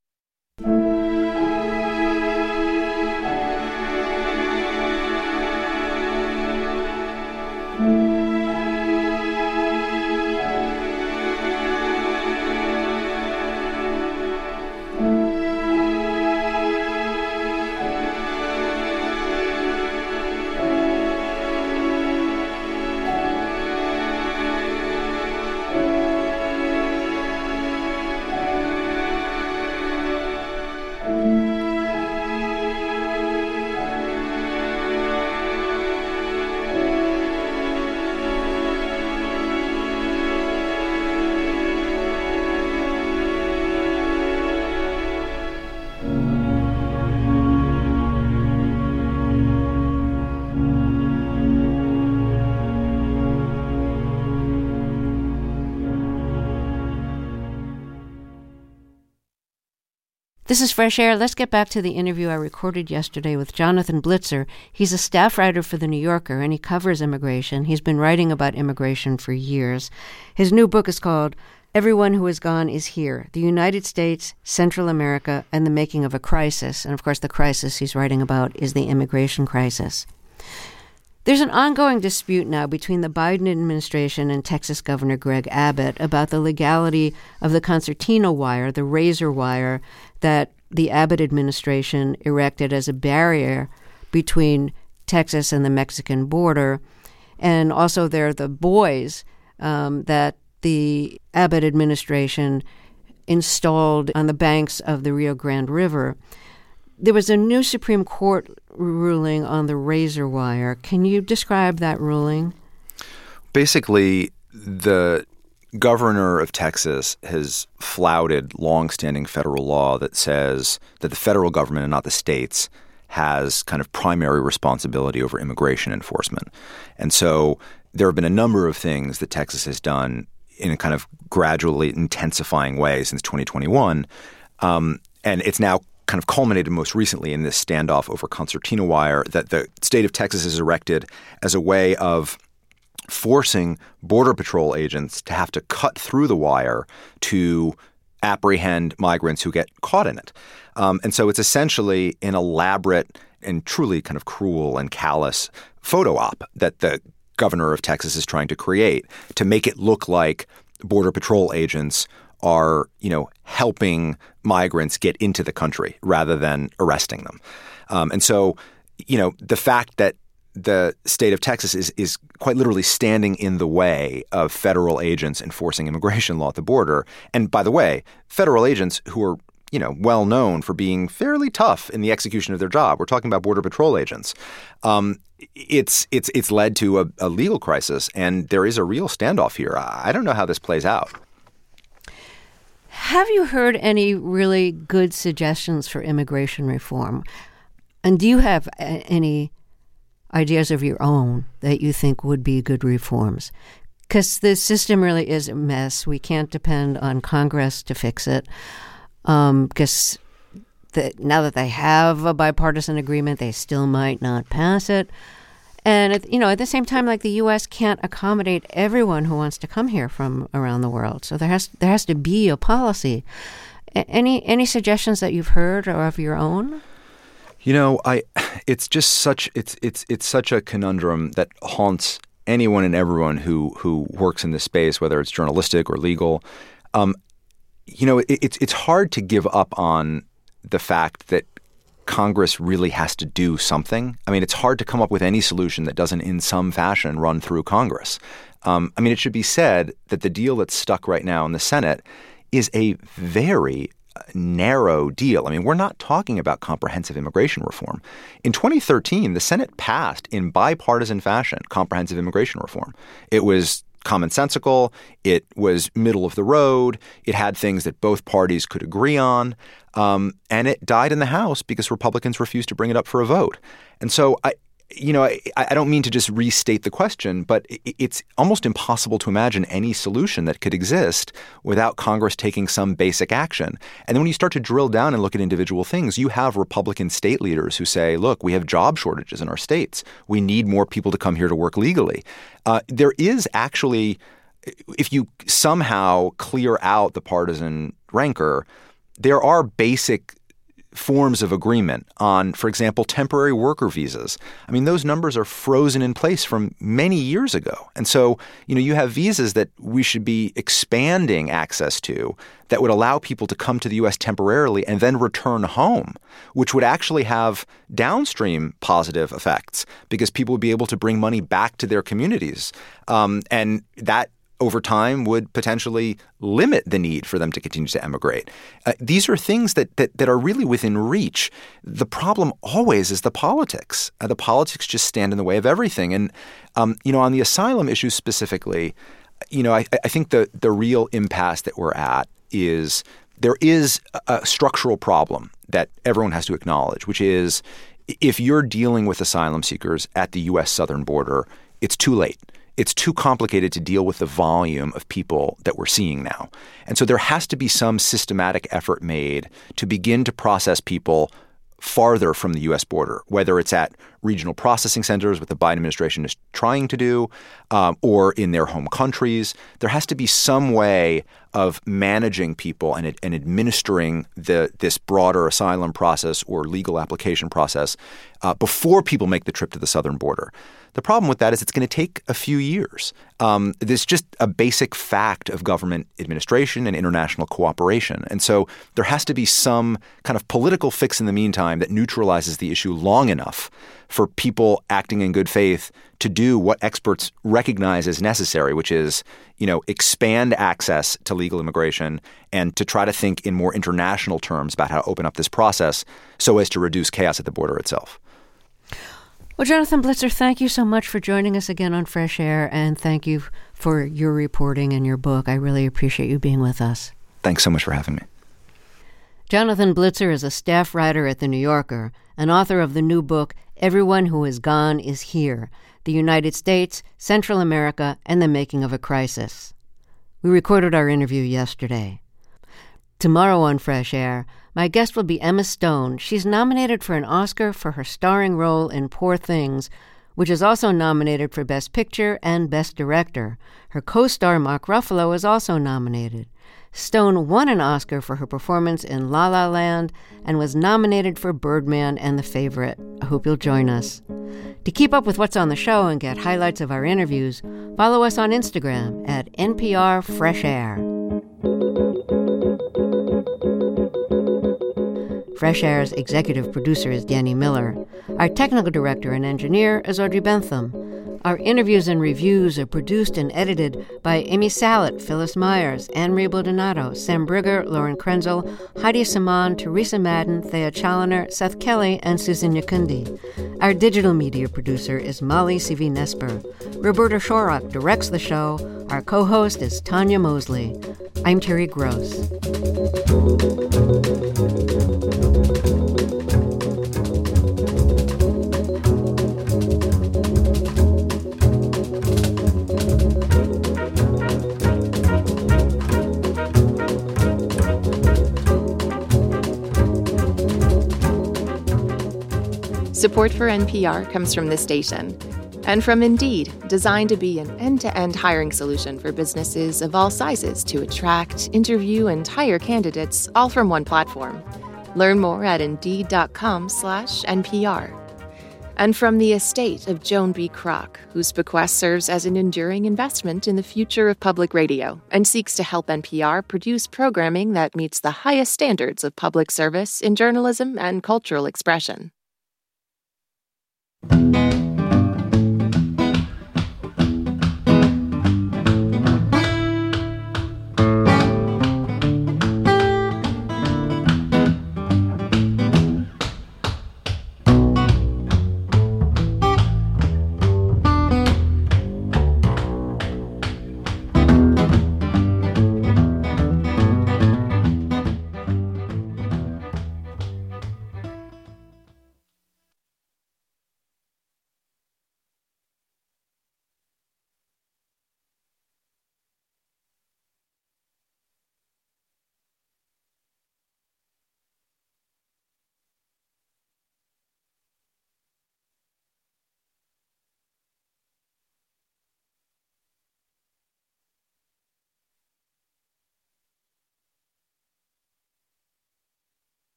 This is Fresh Air. Let's get back to the interview I recorded yesterday with Jonathan Blitzer. He's a staff writer for The New Yorker, and he covers immigration. He's been writing about immigration for years. His new book is called Everyone Who Has Gone Is Here, the United States, Central America, and the Making of a Crisis. And, of course, the crisis he's writing about is the immigration crisis. There's an ongoing dispute now between the Biden administration and Texas Governor Greg Abbott about the legality of the concertina wire, the razor wire, that the Abbott administration erected as a barrier between Texas and the Mexican border. And also there are the buoys um, that the Abbott administration installed on the banks of the Rio Grande River. There was a new Supreme Court ruling on the razor wire. Can you describe that ruling? Basically, the governor of Texas has flouted longstanding federal law that says that the federal government and not the states has kind of primary responsibility over immigration enforcement. And so there have been a number of things that Texas has done in a kind of gradually intensifying way since twenty twenty-one. Um, and it's now kind of culminated most recently in this standoff over concertina wire that the state of Texas has erected as a way of forcing Border Patrol agents to have to cut through the wire to apprehend migrants who get caught in it. Um, and so it's essentially an elaborate and truly kind of cruel and callous photo op that the governor of Texas is trying to create to make it look like Border Patrol agents are, you know, helping migrants get into the country rather than arresting them. Um, and so, you know, the fact that the state of Texas is is quite literally standing in the way of federal agents enforcing immigration law at the border. And by the way, federal agents who are, you know, well known for being fairly tough in the execution of their job. We're talking about Border Patrol agents. Um, it's it's it's led to a, a legal crisis, and there is a real standoff here. I don't know how this plays out. Have you heard any really good suggestions for immigration reform? And do you have a- any ideas of your own that you think would be good reforms? Because the system really is a mess. We can't depend on Congress to fix it. Um, because the, now that they have a bipartisan agreement, they still might not pass it. And, at, you know, at the same time, like the U S can't accommodate everyone who wants to come here from around the world. So there has there has to be a policy. A- any any suggestions that you've heard or of your own? You know, I it's just such it's it's it's such a conundrum that haunts anyone and everyone who who works in this space, whether it's journalistic or legal. Um, you know, it, it's it's hard to give up on the fact that Congress really has to do something. I mean, it's hard to come up with any solution that doesn't in some fashion run through Congress. Um, I mean, it should be said that the deal that's stuck right now in the Senate is a very narrow deal. I mean, we're not talking about comprehensive immigration reform. In twenty thirteen, the Senate passed in bipartisan fashion comprehensive immigration reform. It was commonsensical. It was middle of the road. It had things that both parties could agree on. Um, and it died in the House because Republicans refused to bring it up for a vote. And so I, you know, I, I don't mean to just restate the question, but it's almost impossible to imagine any solution that could exist without Congress taking some basic action. And then when you start to drill down and look at individual things, you have Republican state leaders who say, look, we have job shortages in our states. We need more people to come here to work legally. Uh, there is actually, if you somehow clear out the partisan rancor, there are basic forms of agreement on, for example, temporary worker visas. I mean, those numbers are frozen in place from many years ago. And so, you know, you have visas that we should be expanding access to that would allow people to come to the U S temporarily and then return home, which would actually have downstream positive effects because people would be able to bring money back to their communities. Um, and that over time would potentially limit the need for them to continue to emigrate. Uh, these are things that, that that are really within reach. The problem always is the politics. Uh, the politics just stand in the way of everything. And, um, you know, on the asylum issue specifically, you know, I, I think the, the real impasse that we're at is there is a, a structural problem that everyone has to acknowledge, which is if you're dealing with asylum seekers at the U S southern border, it's too late. It's too complicated to deal with the volume of people that we're seeing now. And so there has to be some systematic effort made to begin to process people farther from the U S border, whether it's at regional processing centers, what the Biden administration is trying to do, um, or in their home countries. There has to be some way of managing people and, and administering the this broader asylum process or legal application process uh, before people make the trip to the southern border. The problem with that is it's going to take a few years. Um, there's just a basic fact of government administration and international cooperation. And so there has to be some kind of political fix in the meantime that neutralizes the issue long enough for people acting in good faith to do what experts recognize as necessary, which is, you know, expand access to legal immigration and to try to think in more international terms about how to open up this process so as to reduce chaos at the border itself. Well, Jonathan Blitzer, thank you so much for joining us again on Fresh Air, and thank you for your reporting and your book. I really appreciate you being with us. Thanks so much for having me. Jonathan Blitzer is a staff writer at The New Yorker and author of the new book, Everyone Who Is Gone Is Here, The United States, Central America, and the Making of a Crisis. We recorded our interview yesterday. Tomorrow on Fresh Air, my guest will be Emma Stone. She's nominated for an Oscar for her starring role in Poor Things, which is also nominated for Best Picture and Best Director. Her co-star Mark Ruffalo is also nominated. Stone won an Oscar for her performance in La La Land and was nominated for Birdman and The Favorite. I hope you'll join us. To keep up with what's on the show and get highlights of our interviews, follow us on Instagram at N P R Fresh Air. Fresh Air's executive producer is Danny Miller. Our technical director and engineer is Audrey Bentham. Our interviews and reviews are produced and edited by Amy Salit, Phyllis Myers, Anne-Marie Baldonado, Sam Brigger, Lauren Krenzel, Heidi Saman, Teresa Madden, Thea Challoner, Seth Kelly, and Susan Yakundi. Our digital media producer is Molly C V Nesper. Roberta Shorak directs the show. Our co-host is Tanya Mosley. I'm Terry Gross. Support for N P R comes from this station and from Indeed, designed to be an end-to-end hiring solution for businesses of all sizes to attract, interview, and hire candidates all from one platform. Learn more at Indeed.com slash NPR. And from the estate of Joan B. Kroc, whose bequest serves as an enduring investment in the future of public radio and seeks to help N P R produce programming that meets the highest standards of public service in journalism and cultural expression.